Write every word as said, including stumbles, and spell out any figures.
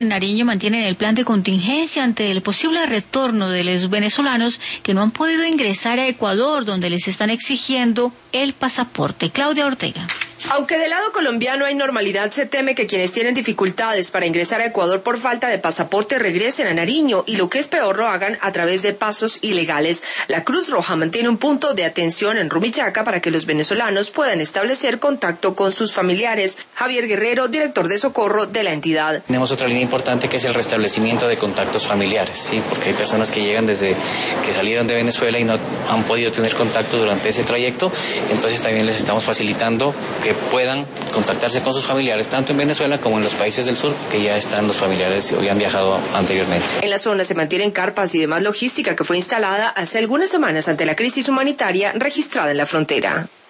En Nariño mantienen el plan de contingencia ante el posible retorno de los venezolanos que no han podido ingresar a Ecuador, donde les están exigiendo el pasaporte. Claudia Ortega. Aunque del lado colombiano hay normalidad, se teme que quienes tienen dificultades para ingresar a Ecuador por falta de pasaporte regresen a Nariño y, lo que es peor, lo hagan a través de pasos ilegales. La Cruz Roja mantiene un punto de atención en Rumichaca para que los venezolanos puedan establecer contacto con sus familiares. Javier Guerrero, director de socorro de la entidad. Tenemos otra línea importante que es el restablecimiento de contactos familiares, ¿sí? Porque hay personas que llegan desde que salieron de Venezuela y no han podido tener contacto durante ese trayecto, entonces también les estamos facilitando que puedan contactarse con sus familiares, tanto en Venezuela como en los países del sur, que ya están los familiares o ya han viajado anteriormente. En la zona se mantienen carpas y demás logística que fue instalada hace algunas semanas ante la crisis humanitaria registrada en la frontera.